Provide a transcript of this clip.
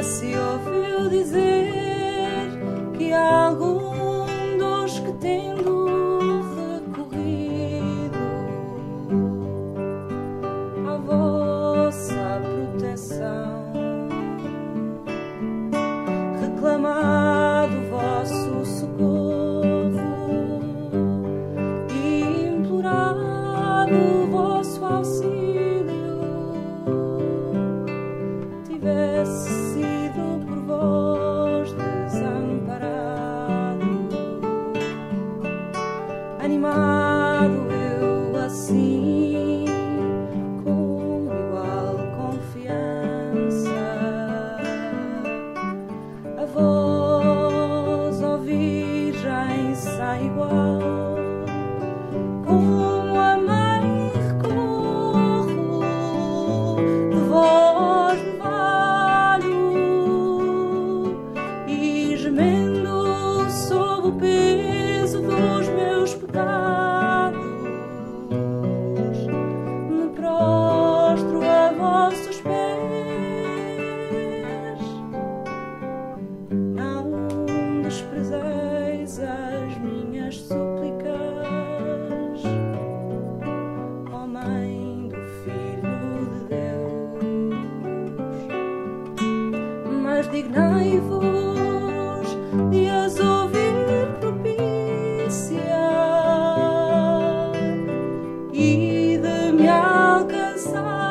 se ouviu dizer que algum dos que tendo recorrido à vossa proteção, reclamado o vosso socorro e implorado o vosso auxílio, tivesse sido por vós desamparado, animado eu assim, com igual confiança, a vós, ó Virgem sem igual, como a mãe recorro, de vós me valho, e gemendo sob o peso dos meus pecados, me prostro a vossos pés. Não desprezeis as minhas súplicas, ó Mãe do Filho de Deus, mas dignai-vos de as ouvir propícia e de me alcançar